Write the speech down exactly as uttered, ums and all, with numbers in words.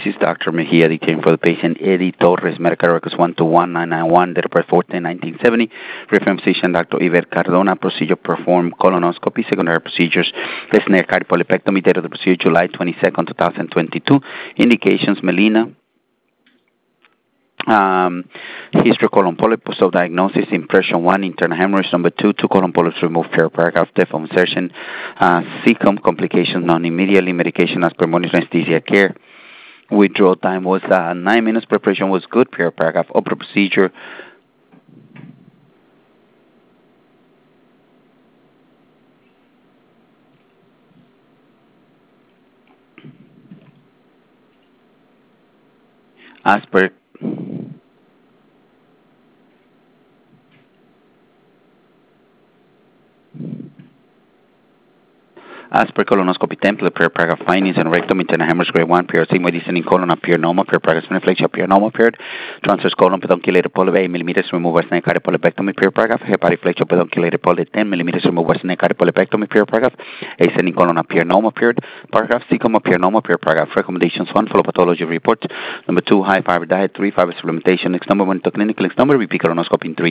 is Doctor Mejia, detailing for the patient Eddie Torres, medical records one two one nine nine one, date of birth four ten nineteen seventy. Referring physician Doctor Iber Cardona, procedure performed colonoscopy, secondary procedures, listener cardiopolipectomy, date of the procedure July twenty-second, twenty twenty-two. Indications melena. Um, history colon polyp, diagnosis, impression one, internal hemorrhage, number two, two colon polyps removed, paragraph, death of insertion, uh, cecum, complications non immediately, medication as per monitor, anesthesia care. Withdrawal time was uh, nine minutes, preparation was good, paragraph, upper procedure. As per As per colonoscopy template, per paragraph findings and rectum, internal hemorrhage grade one, period sigmoid descending colon appear normal, per paragraph sphenoplegia appear normal, period. Transverse colon pedunculated polyp eight millimeters, remove by snake cardiopolipectomy, per paragraph. Hepatic flexure pedunculated polyp ten millimeters, remove by snake cardiopolipectomy, per paragraph. Ascending colon appear normal, period. Paragraph cecum appear normal, per paragraph. Recommendations one, follow pathology report. Number two, high fiber diet. Three, fiber supplementation. Next number one, to clinical. Next number, repeat colonoscopy in three.